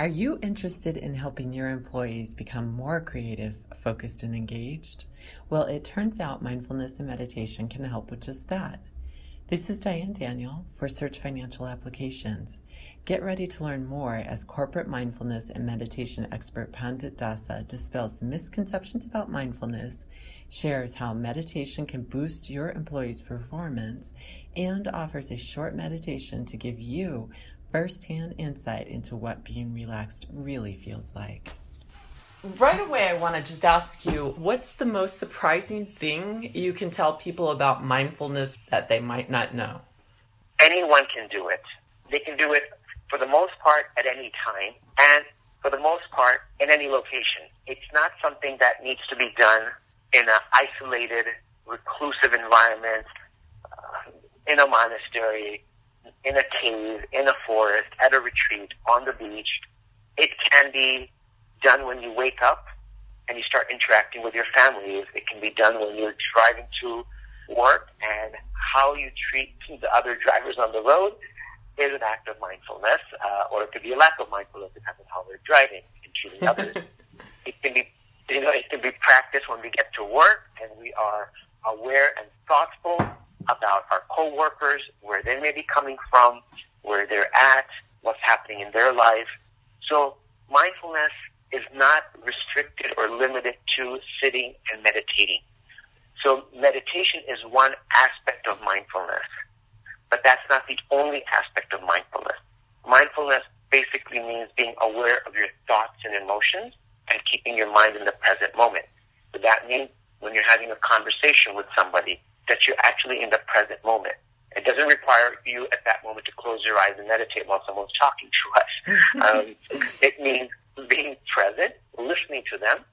Are you interested in helping your employees become more creative, focused, and engaged? Well, it turns out mindfulness and meditation can help with just that. This is Diane Daniel for Search Financial Applications. Get ready to learn more as corporate mindfulness and meditation expert Pandit Dasa dispels misconceptions about mindfulness, shares how meditation can boost your employees' performance, and offers a short meditation to give you first-hand insight into what being relaxed really feels like. Right away, I want to just ask you, what's the most surprising thing you can tell people about mindfulness that they might not know? Anyone can do it. They can do it for the most part at any time and for the most part in any location. It's not something that needs to be done in an isolated, reclusive environment, in a monastery, in a cave, in a forest, at a retreat, on the beach. It can be done when you wake up and you start interacting with your family. It can be done when you're driving to work, and how you treat the other drivers on the road is an act of mindfulness, or it could be a lack of mindfulness depending on how we're driving and treating others. It can be, it can be practiced when we get to work and we are aware and thoughtful about our coworkers, where they may be coming from, where they're at, what's happening in their life. So mindfulness is not restricted or limited to sitting and meditating. So meditation is one aspect of mindfulness, but that's not the only aspect of mindfulness. Mindfulness basically means being aware of your thoughts and emotions and keeping your mind in the present moment. So that means when you're having a conversation with somebody, that you're actually in the present moment. It doesn't require you at that moment to close your eyes and meditate while someone's talking to us. It means being present, listening to them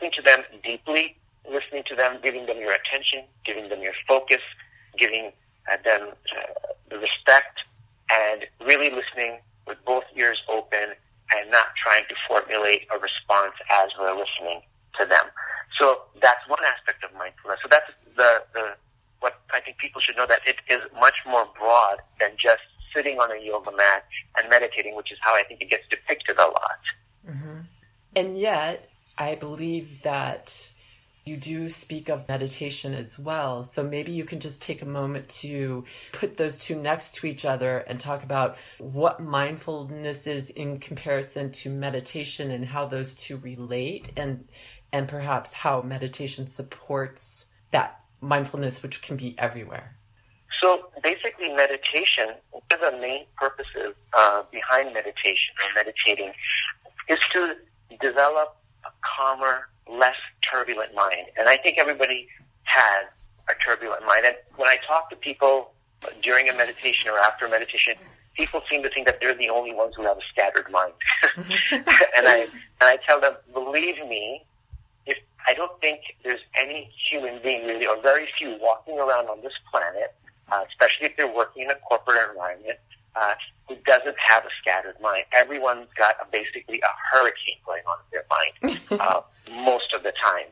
deeply, listening to them, giving them your attention, giving them your focus, giving them the respect, and really listening with both ears open and not trying to formulate a response as we're listening to them. So that's one aspect of mindfulness. So that's what I think people should know, that it is much more broad than just sitting on a yoga mat and meditating, which is how I think it gets depicted a lot. Mm-hmm. And yet, I believe that you do speak of meditation as well. So maybe you can just take a moment to put those two next to each other and talk about what mindfulness is in comparison to meditation and how those two relate, and perhaps how meditation supports that mindfulness, which can be everywhere. So basically meditation, one of the main purposes behind meditation or meditating is to develop a calmer, less turbulent mind. And I think everybody has a turbulent mind. And when I talk to people during a meditation or after a meditation, people seem to think that they're the only ones who have a scattered mind. and I tell them, believe me, I don't think there's any human being really, or very few, walking around on this planet, especially if they're working in a corporate environment, who doesn't have a scattered mind. Everyone's got basically a hurricane going on in their mind most of the time.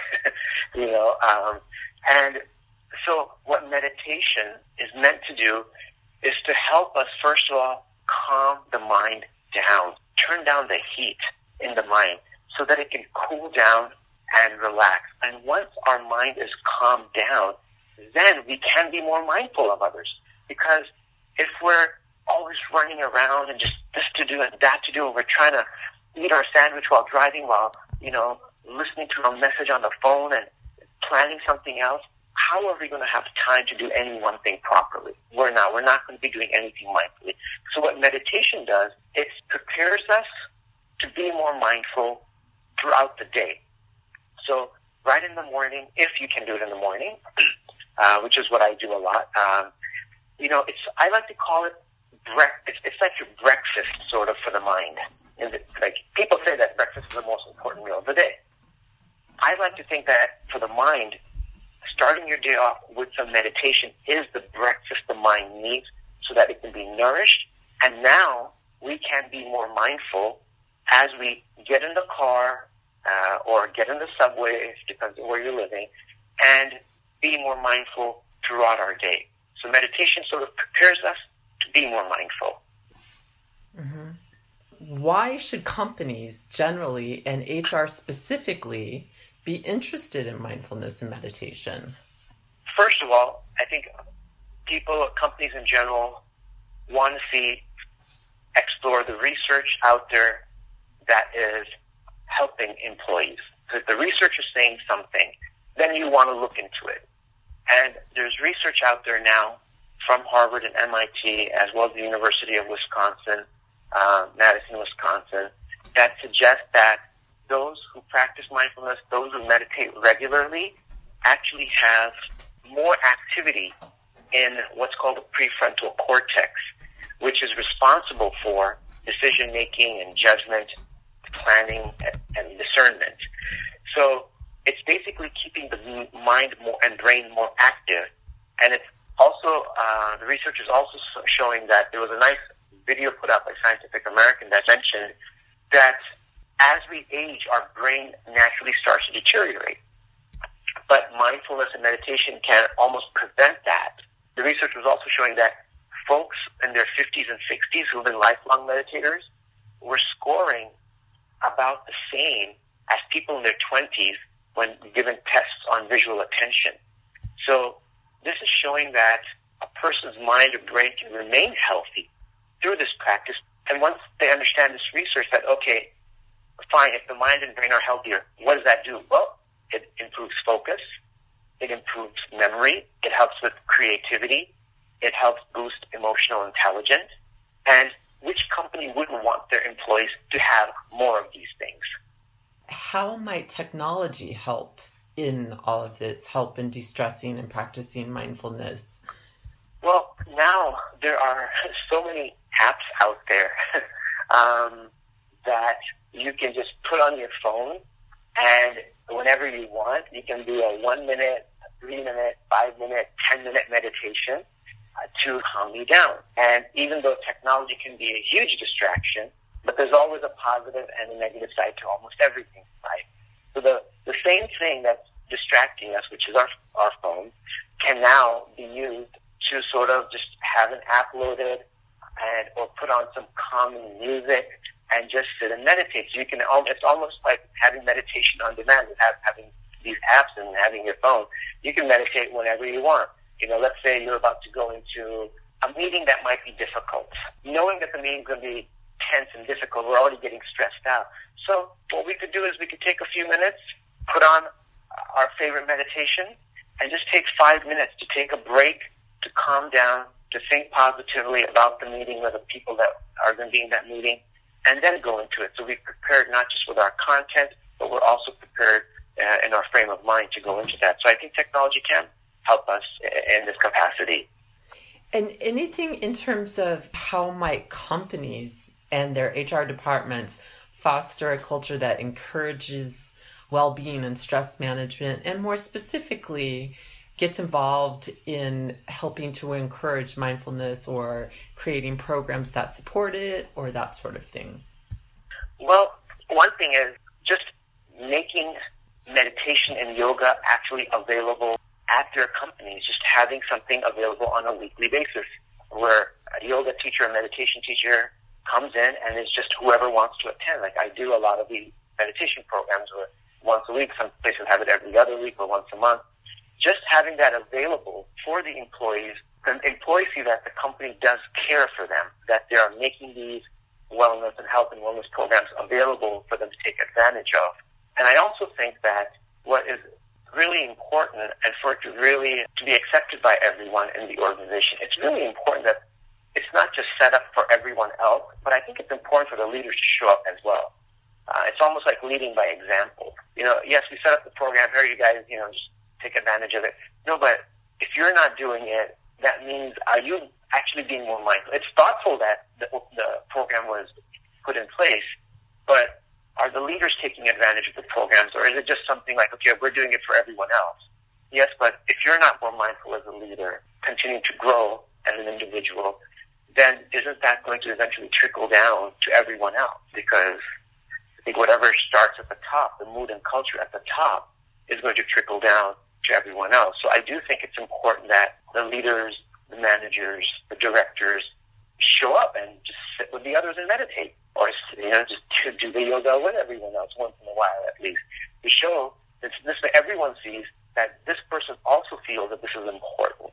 And so what meditation is meant to do is to help us, first of all, calm the mind down, turn down the heat in the mind so that it can cool down and relax. And once our mind is calmed down, then we can be more mindful of others. Because if we're always running around and just this to do and that to do, and we're trying to eat our sandwich while driving, while, listening to a message on the phone and planning something else, how are we going to have time to do any one thing properly? We're not going to be doing anything mindfully. So what meditation does, it prepares us to be more mindful throughout the day. So right in the morning, if you can do it in the morning, which is what I do a lot, I like to call it it's like your breakfast sort of for the mind. Like people say that breakfast is the most important meal of the day. I like to think that for the mind, starting your day off with some meditation is the breakfast the mind needs so that it can be nourished. And now we can be more mindful as we get in the car or get in the subway, depends on where you're living, and be more mindful throughout our day. So meditation sort of prepares us to be more mindful. Mm-hmm. why should companies generally and HR specifically be interested in mindfulness and meditation? First of all, I think people, companies in general, want to explore the research out there that is helping employees. So if the research is saying something, then you want to look into it. And there's research out there now from Harvard and MIT, as well as the University of Wisconsin, Madison, Wisconsin, that suggests that those who practice mindfulness, those who meditate regularly, actually have more activity in what's called the prefrontal cortex, which is responsible for decision-making and judgment, planning, and discernment. So it's basically keeping the mind more and brain more active. And it's also, the research is also showing that there was a nice video put out by Scientific American that mentioned that as we age, our brain naturally starts to deteriorate. But mindfulness and meditation can almost prevent that. The research was also showing that folks in their 50s and 60s who've been lifelong meditators were scoring about the same as people in their 20s when given tests on visual attention. So this is showing that a person's mind or brain can remain healthy through this practice. And once they understand this research that, okay, fine, if the mind and brain are healthier, what does that do? Well, it improves focus, it improves memory, it helps with creativity, it helps boost emotional intelligence. And which company wouldn't want their employees to have more of these things? How might technology help in all of this, help in de-stressing and practicing mindfulness? Well, now there are so many apps out there that you can just put on your phone, and whenever you want, you can do a 1 minute, 3 minute, 5 minute, 10-minute meditation to calm you down. And even though technology can be a huge distraction, but there's always a positive and a negative side to almost everything, right? So the same thing that's distracting us, which is our phone, can now be used to sort of just have an app loaded and or put on some calming music and just sit and meditate. So you can, it's almost like having meditation on demand, having these apps and having your phone. You can meditate whenever you want. You know, let's say you're about to go into a meeting that might be difficult. Knowing that the meeting's going to be tense and difficult, we're already getting stressed out. So what we could do is we could take a few minutes, put on our favorite meditation, and just take 5 minutes to take a break, to calm down, to think positively about the meeting or the people that are going to be in that meeting, and then go into it. So we've prepared not just with our content, but we're also prepared in our frame of mind to go into that. So I think technology can help us in this capacity. And anything in terms of how might companies and their HR departments foster a culture that encourages well-being and stress management, and more specifically gets involved in helping to encourage mindfulness or creating programs that support it or that sort of thing? Well, one thing is just making meditation and yoga actually available at their companies, just having something available on a weekly basis where a yoga teacher, a meditation teacher comes in and it's just whoever wants to attend. Like I do a lot of the meditation programs where once a week, some places have it every other week or once a month. Just having that available for the employees see that the company does care for them, that they are making these wellness and health and wellness programs available for them to take advantage of. And I also think that what is really important, and for it to really to be accepted by everyone in the organization, it's really important that it's not just set up for everyone else, but I think it's important for the leaders to show up as well. It's almost like leading by example. You know, yes, we set up the program here, you guys, you know, just take advantage of it. No, but if you're not doing it, that means are you actually being more mindful? It's thoughtful that the program was put in place, but are the leaders taking advantage of the programs, or is it just something like, okay, we're doing it for everyone else? Yes, but if you're not more mindful as a leader, continuing to grow as an individual, then isn't that going to eventually trickle down to everyone else? Because I think whatever starts at the top, the mood and culture at the top, is going to trickle down to everyone else. So I do think it's important that the leaders, the managers, the directors show up and just sit with the others and meditate. or just do the yoga with everyone else once in a while at least. We show that this way everyone sees that this person also feels that this is important.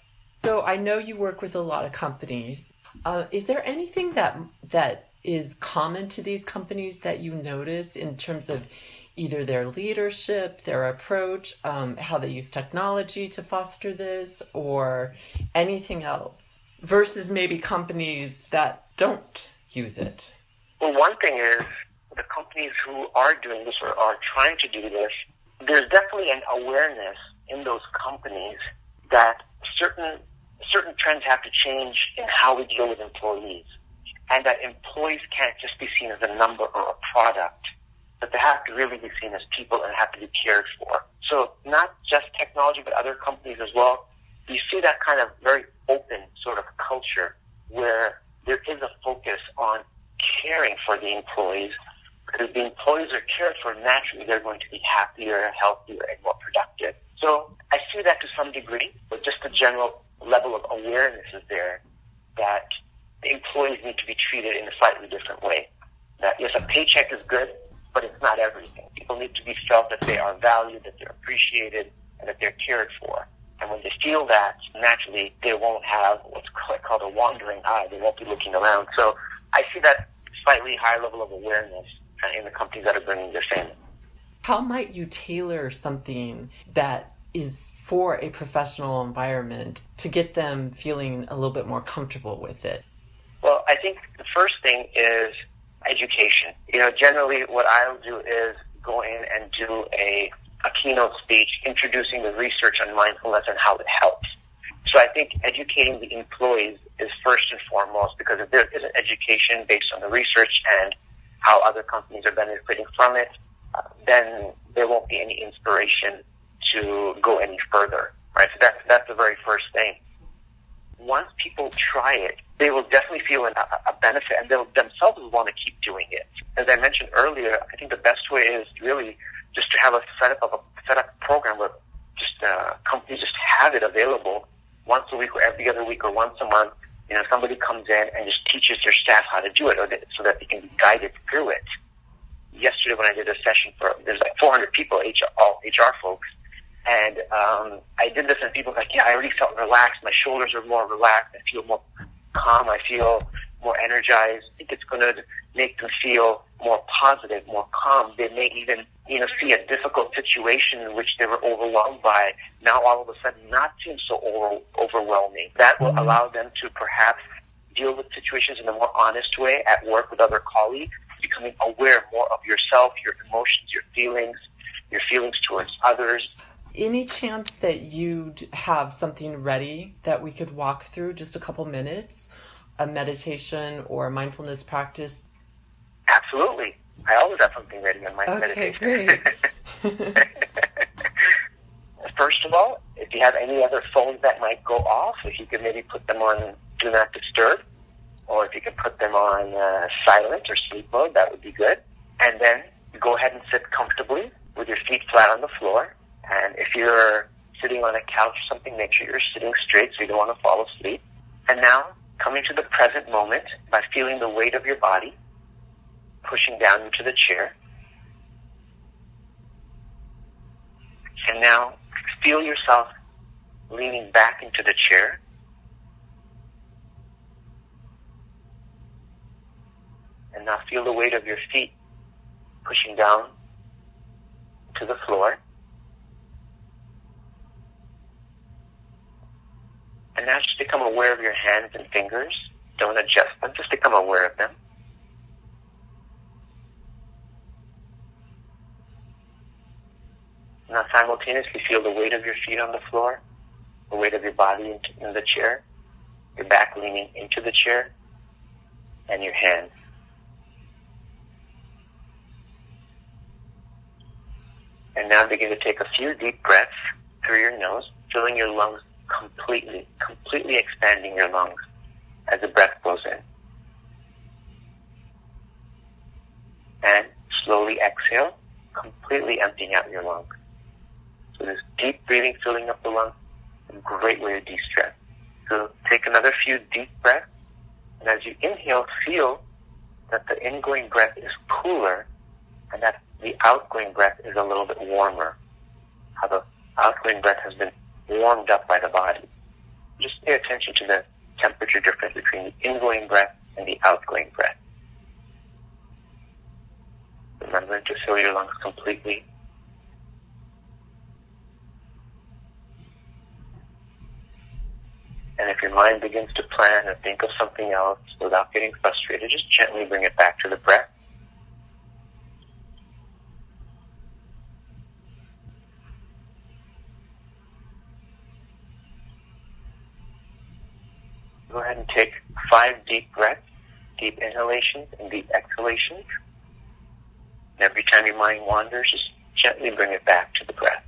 So I know you work with a lot of companies. Is there anything that is common to these companies that you notice in terms of either their leadership, their approach, how they use technology to foster this, or anything else, versus maybe companies that don't use it? Well, one thing is the companies who are doing this or are trying to do this, there's definitely an awareness in those companies that certain trends have to change in how we deal with employees, and that employees can't just be seen as a number or a product, but they have to really be seen as people and have to be cared for. So not just technology, but other companies as well. You see that kind of very open sort of culture where there is a focus on caring for the employees, because the employees are cared for, naturally they're going to be happier, healthier, and more productive. So I see that to some degree, but just the general level of awareness is there that the employees need to be treated in a slightly different way. That yes, a paycheck is good, but it's not everything. People need to be felt that they are valued, that they're appreciated, and that they're cared for. And when they feel that, naturally, they won't have what's called a wandering eye. They won't be looking around. So I see that slightly higher level of awareness in the companies that are bringing this in. How might you tailor something that is for a professional environment to get them feeling a little bit more comfortable with it? Well, I think the first thing is education. Generally what I'll do is go in and do a keynote speech introducing the research on mindfulness and how it helps. So I think educating the employees is first and foremost, because if there isn't education based on the research and how other companies are benefiting from it, then there won't be any inspiration to go any further, right? So that's the very first thing. Once people try it, they will definitely feel a benefit, and they'll themselves will want to keep doing it. As I mentioned earlier, I think the best way is really just to have a set up program where just companies just have it available once a week or every other week or once a month. Somebody comes in and just teaches their staff how to do it, so that they can be guided through it. Yesterday, when I did a session there's like 400 people, all HR folks, and I did this, and people were like, "Yeah, I already felt relaxed. My shoulders are more relaxed. I feel more calm. I feel more energized." I think it's going to make them feel more positive, more calm. They may even, see a difficult situation in which they were overwhelmed by, now all of a sudden not seem so overwhelming. That will allow them to perhaps deal with situations in a more honest way at work with other colleagues, becoming aware more of yourself, your emotions, your feelings towards others. Any chance that you'd have something ready that we could walk through, just a couple minutes, a meditation or a mindfulness practice? Absolutely. I always have something ready on my meditation. Okay, great. First of all, if you have any other phones that might go off, if you could maybe put them on Do Not Disturb, or if you could put them on silent or sleep mode, that would be good. And then go ahead and sit comfortably with your feet flat on the floor. And if you're sitting on a couch or something, make sure you're sitting straight so you don't want to fall asleep. And now, coming to the present moment by feeling the weight of your body pushing down into the chair. And now, feel yourself leaning back into the chair. And now feel the weight of your feet pushing down to the floor. And now just become aware of your hands and fingers. Don't adjust them, just become aware of them. Now simultaneously feel the weight of your feet on the floor, the weight of your body in the chair, your back leaning into the chair, and your hands. And now begin to take a few deep breaths through your nose, filling your lungs completely expanding your lungs as the breath goes in. And slowly exhale, completely emptying out your lungs. So this deep breathing, filling up the lungs, is a great way to de-stress. So take another few deep breaths, and as you inhale, feel that the ingoing breath is cooler and that the outgoing breath is a little bit warmer. How the outgoing breath has been warmed up by the body. Just pay attention to the temperature difference between the ingoing breath and the outgoing breath. Remember to fill your lungs completely. And if your mind begins to plan or think of something else without getting frustrated, just gently bring it back to the breath. Go ahead and take 5 deep breaths, deep inhalations and deep exhalations. And every time your mind wanders, just gently bring it back to the breath.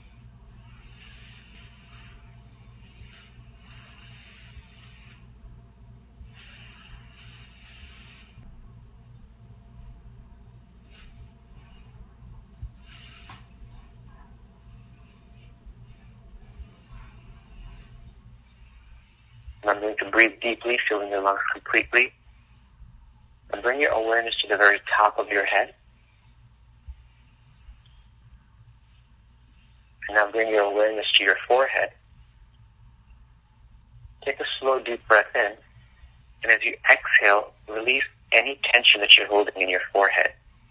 Remembering to breathe deeply, filling your lungs completely. And bring your awareness to the very top of your head. And now bring your awareness to your forehead. Take a slow, deep breath in. And as you exhale, release any tension that you're holding in your forehead.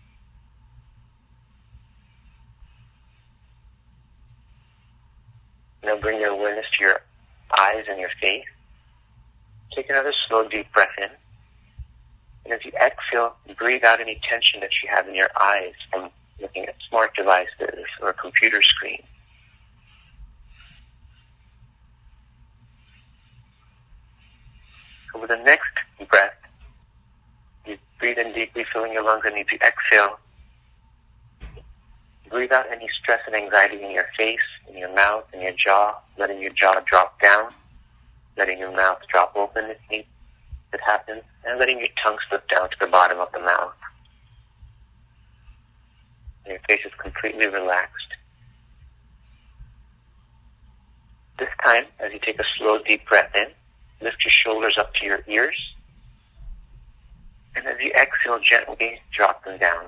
Now bring your awareness to your eyes and your face. Take another slow, deep breath in. And as you exhale, breathe out any tension that you have in your eyes from looking at smart devices or a computer screen. So with the next breath, you breathe in deeply, filling your lungs, and as you exhale, breathe out any stress and anxiety in your face, in your mouth, in your jaw, letting your jaw drop down, letting your mouth drop open if it happens, and letting your tongue slip down to the bottom of the mouth. And your face is completely relaxed. This time, as you take a slow, deep breath in, lift your shoulders up to your ears, and as you exhale, gently drop them down.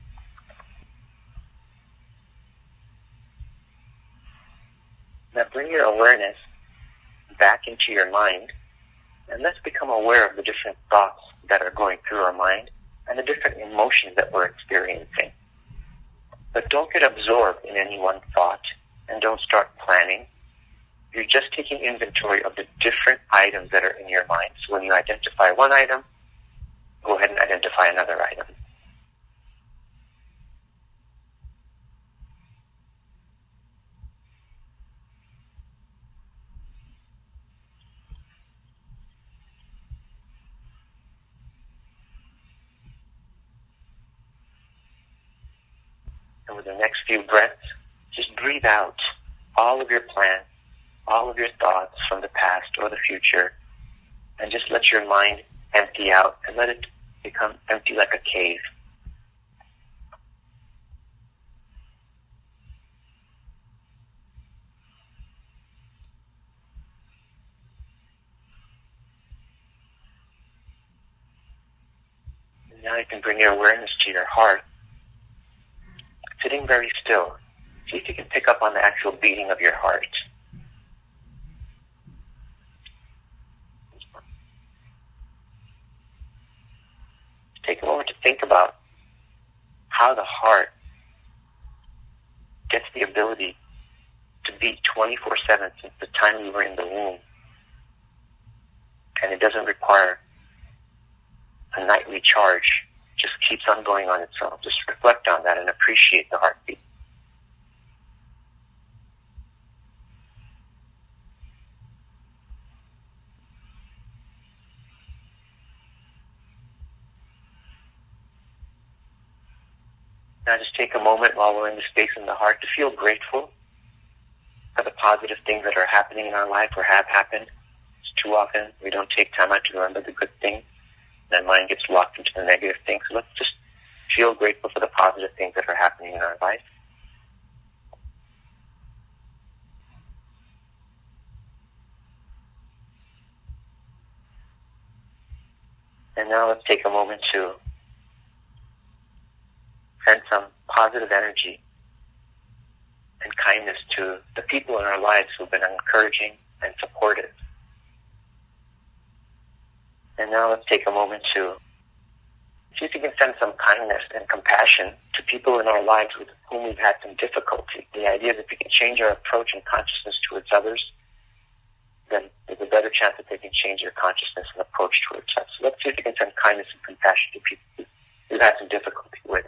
Now bring your awareness back into your mind, and let's become aware of the different thoughts that are going through our mind and the different emotions that we're experiencing. But don't get absorbed in any one thought, and don't start planning. You're just taking inventory of the different items that are in your mind. So when you identify one item, go ahead and identify another item. And with the next few breaths, just breathe out all of your plans, all of your thoughts from the past or the future, and just let your mind empty out and let it become empty like a cave. And now you can bring your awareness to your heart, sitting very still. See if you can pick up on the actual beating of your heart. Take a moment to think about how the heart gets the ability to beat 24/7 since the time we were in the womb. And it doesn't require a nightly charge. It just keeps on going on its own. Just reflect on that and appreciate the heartbeat. Now just take a moment while we're in the space in the heart to feel grateful for the positive things that are happening in our life or have happened. It's too often we don't take time out to remember the good things. And mind gets locked into the negative things. So let's just feel grateful for the positive things that are happening in our life. And now let's take a moment to positive energy and kindness to the people in our lives who've been encouraging and supportive. And now let's take a moment to see if you can send some kindness and compassion to people in our lives with whom we've had some difficulty. The idea that if we can change our approach and consciousness towards others, then there's a better chance that they can change their consciousness and approach towards us. So let's see if we can send kindness and compassion to people we've had some difficulty with.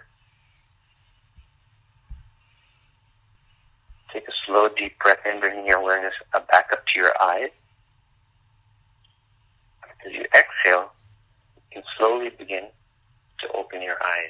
Take a slow, deep breath in, bringing your awareness back up to your eyes. As you exhale, you can slowly begin to open your eyes.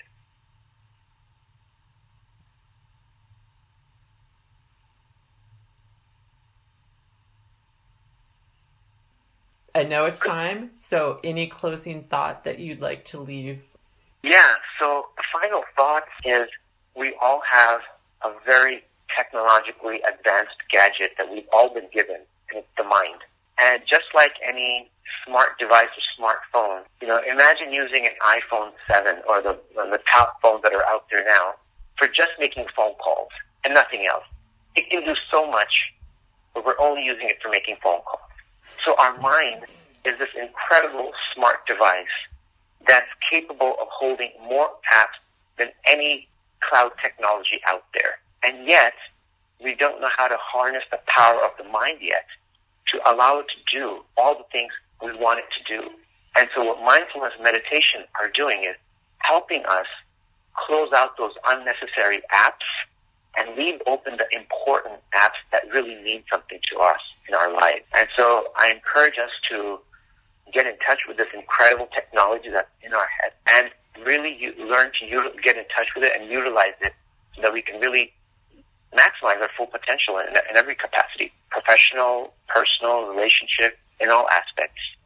I know it's time, so any closing thought that you'd like to leave? Yeah, so the final thought is we all have a very technologically advanced gadget that we've all been given, and it's the mind. And just like any smart device or smartphone, imagine using an iPhone 7 or the top phones that are out there now for just making phone calls and nothing else. It can do so much, but we're only using it for making phone calls. So our mind is this incredible smart device that's capable of holding more apps than any cloud technology out there. And yet, we don't know how to harness the power of the mind yet to allow it to do all the things we want it to do. And so what mindfulness meditation are doing is helping us close out those unnecessary apps and leave open the important apps that really mean something to us in our life. And so I encourage us to get in touch with this incredible technology that's in our head and really learn to get in touch with it and utilize it so that we can really maximize our full potential in every capacity, professional, personal, relationship, in all aspects.